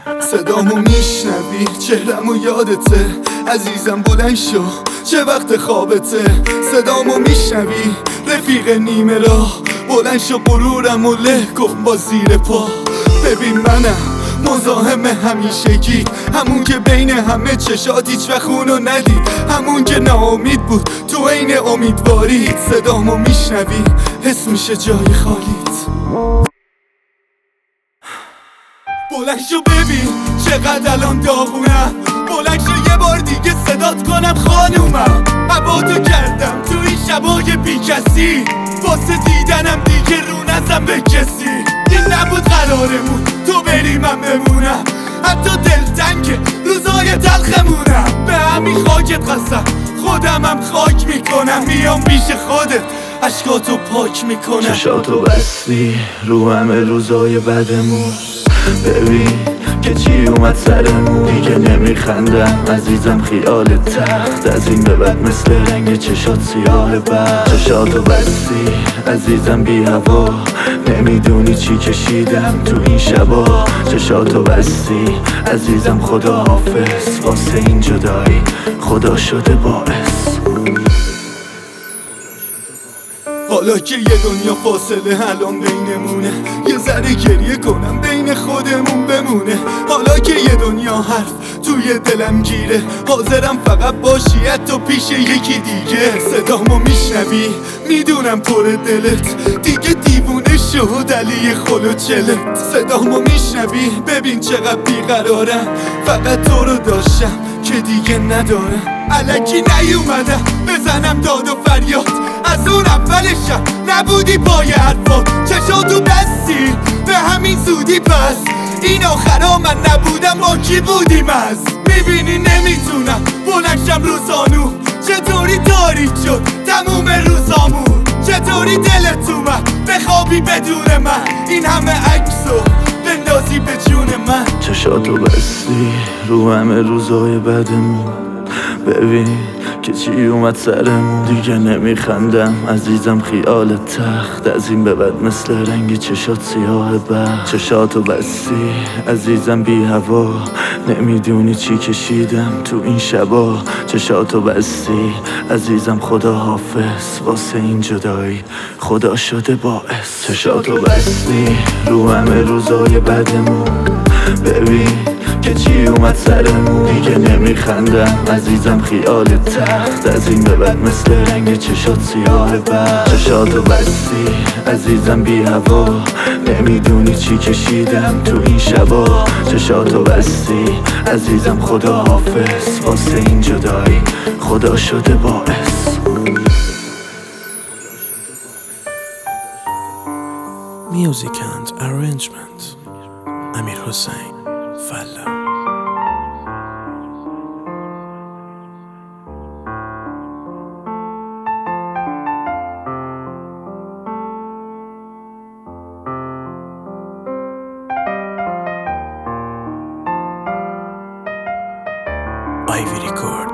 صدامو میشنوی، چهرمو یادته عزیزم، بلند شو چه وقت خوابته. صدامو میشنوی رفیق نیمه راه، بلند شو غرورمو له کن با زیر پا. ببین منم مزاحم همیشگی، همون که بین همه چشات هیچ وقت خونو ندید، همون که ناامید بود تو عین امیدوارید. صدامو میشنوی حس میشه جای خالیت. بلند شو ببین چقدر الان داغونم، بلند شو یه بار دیگه صدات کنم خانومم. هوا تو کردم تو این شبای بی کسی، واسه دیدنم دیگه رو نزن به کسی. این نبود قرارمون تو بری من بمونم، حتی دلتنگ روزای تلخمونم. به همین خاکت قسم خودمم خاک میکنم، میام پیش خودت اشکاتو پاک میکنم. چشاتو بستی رو همه روزای بدمون، ببین که چی اومد سرمون. دیگه نمیخندم عزیزم خیال تخت، از این به بعد مثل رنگ چشات سیاه بخت. چشاتو بستی عزیزم بی هوا، نمیدونی چی کشیدم تو این شبا. چشاتو بستی عزیزم خدا حافظ، واسه این جدایی خدا شده باعث. حالا که یه دنیا فاصله الان بینمونه، یه ذره گریه کنم بین خودمون بمونه. حالا که یه دنیا حرف توی دلم گیره، حاضرم فقط باشی حتی پیش یکی دیگه. صدامو میشنوی میدونم پر دلت دیگه دیوونه شد علی خلوچلت. صدامو میشنوی ببین چقدر بیقرارم، فقط تو رو داشتم که دیگه ندارم. الکی نیومدم بزنم داد و فریاد، از اون اولشم نبودی پای حرفات. چشاتو بستی به همین زودی، پس این آخرا من نبودم با کی بودیم؟ از میبینی نمیتونم بلنشم رو زانو، چطوری تاریک شد تموم روزامون. چطوری دلت اومد بخوابی بدون من، این همه عکسو بندازی به جون من. چشاتو بستی رو همه روزای بدمون، ببین که چی اومد سرمون. دیگه نمیخندم عزیزم خیال تخت، از این به بعد مثل رنگ چشات سیاه بخت. چشاتو بستی عزیزم بی هوا، نمیدونی چی کشیدم تو این شبا. چشاتو بستی عزیزم خدا حافظ، واسه این جدایی خدا شده باعث. چشاتو بستی رو همه روزای بدمون، ببین که چی اومد سرمون. دیگه نمیخندم عزیزم خیال تخت، از این به بعد مثل رنگ چشات سیاه بخت. چشاتو بستی عزیزم بی هوا، نمیدونی چی کشیدم تو این شبا. چشاتو بستی عزیزم خدا حافظ، واسه این جدایی خدا شده باعث. Music and arrangement Amir Hossein Falla. Ivy Record.